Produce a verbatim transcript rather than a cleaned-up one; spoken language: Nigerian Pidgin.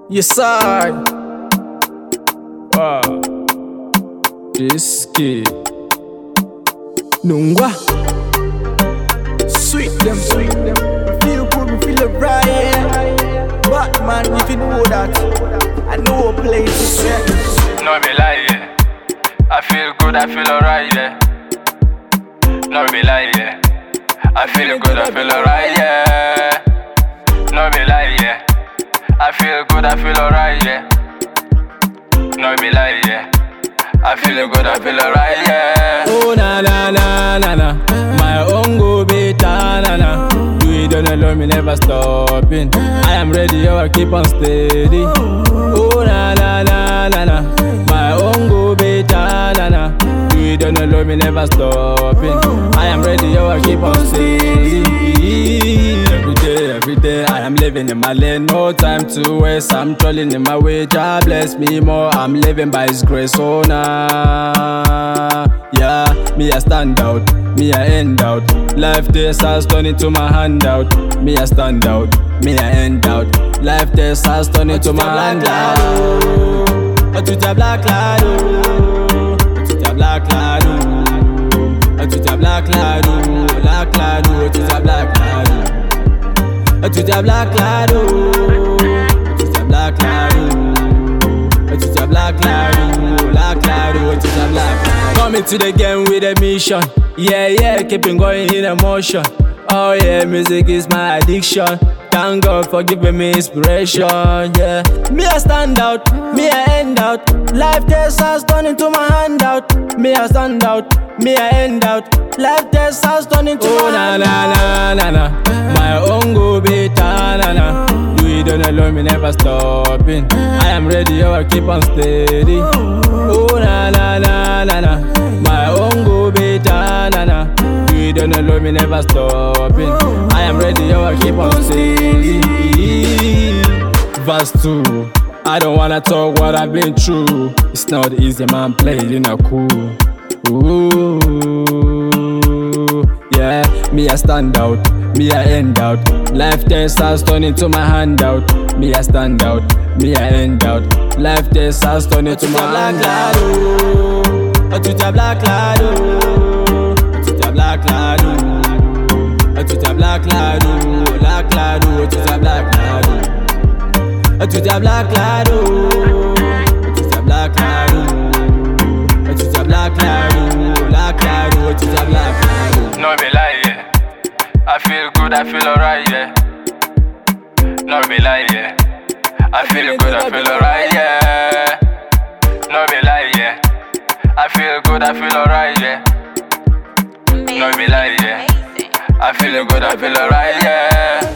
Yes, I. Wow. This kid. Nungwa. Sweet them, sweet them. Feel good, we feel it right. Yeah. But man, if you know that, I know a place to set. No be lie, yeah. I feel good, I feel alright, yeah. No be lie, yeah. I feel good, I feel alright, yeah. No be lie, yeah. I feel good, I feel alright, yeah. No be lie, yeah. I feel good, I feel alright, yeah. Oh na na na na na, my own go better na na. Do it on alone, me never stopping. I am ready, I will keep on steady. Oh na na na na na, my own go better na na. Do it on alone, me never stopping. I am ready, I will keep on steady. Every day, every day, I am living in my lane. No time to waste, I'm trolling in my way. God bless me more, I'm living by His grace. Oh nah, yeah, me I stand out, me I end out. Life this has turned into my handout. Me I stand out, me I end out. Life this has turned into my handout. Oh, to the black lad, oh, to the black lad, oh, to the black lad, oh, black lad, oh, to the black lad, oh, to the black lad, oh, to the black lad, oh, to the black lad, oh, black lad, oh, to the black lad. Coming to the game with a mission, yeah, yeah, keeping going in emotion. Oh yeah, music is my addiction. Thank God for giving me inspiration, yeah. Me I stand out, me I end out. Life test has turned into my handout. Me I stand out, me I end out. Life test has turned into oh, my na na na na na. My own go better na na. Do it on alone, me never stopping. I am ready, I will keep on steady. Oh na na na na na. My own go better na na. Don't allow me never stopping. I am ready, I will keep on steady. Verse two. I don't wanna talk what I've been through. It's not easy, man, playing in a cool. Ooh, yeah, me I stand out, me I end out. Life test has turned into my handout. Me I stand out, me I end out. Life test has turned into my black lad, oh, to the black lad, oh. Black lad, oh, to the black lad, oh, black lad, oh, to the black lad, oh, to the black lad, oh, to the black lad, oh, to the black lad, oh, black lad, oh, to the black lad, oh. No be lie, yeah. I feel good, I feel alright, yeah. No be lie, yeah. I feel good, I feel alright, yeah. No be lie, yeah. I feel good, I feel alright, yeah. No be lie, yeah. I feel good, I feel alright, yeah.